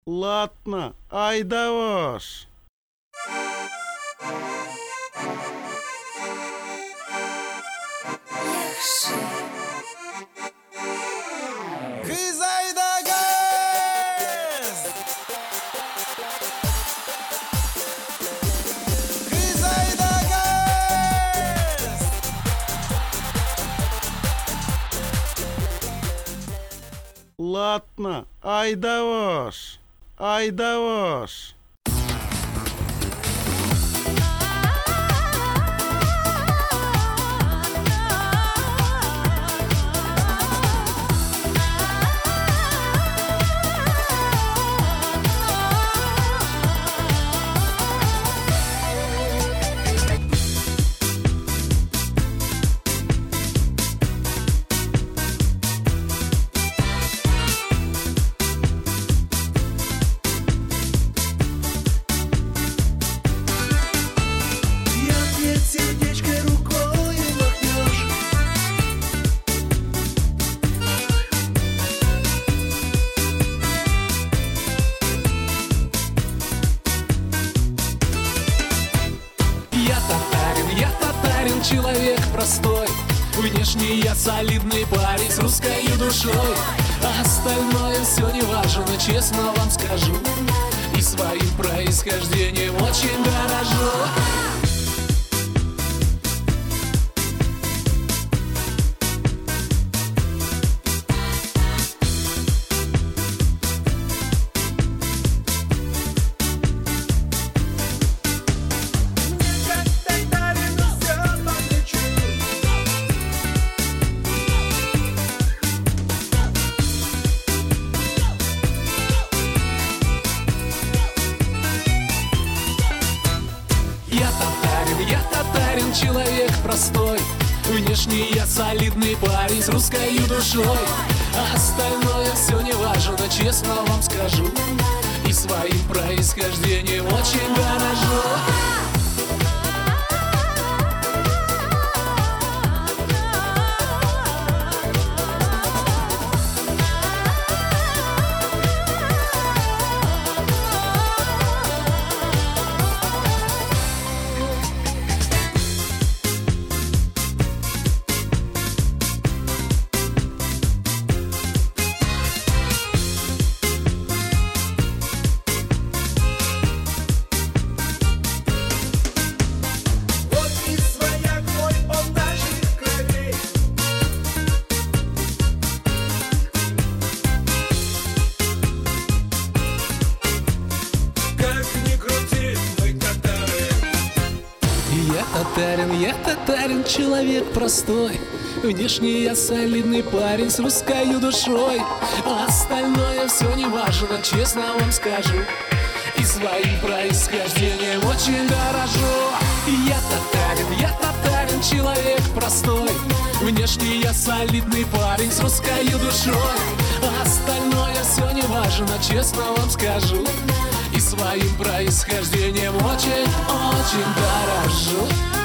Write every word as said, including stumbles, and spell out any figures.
Ладно, айдаваш. Ладно, айдаваш, айдаваш. Человек простой, внешне я солидный парень с русской душой. А остальное все не важно, честно вам скажу. И своим происхождением очень дорожу. Я татарин, человек простой, внешне я солидный парень с русской душой. А остальное все не важно, честно вам скажу. И своим происхождением очень дорожу. Я татарин, я татарин, человек простой, внешне я солидный парень с русской душой. А остальное все не важно, честно вам скажу. И своим происхождением очень дорожу. Я татарин, я татарин, человек простой, внешне я солидный парень с русской душой. А остальное все не важно, честно вам скажу. И своим происхождением очень, очень дорожу.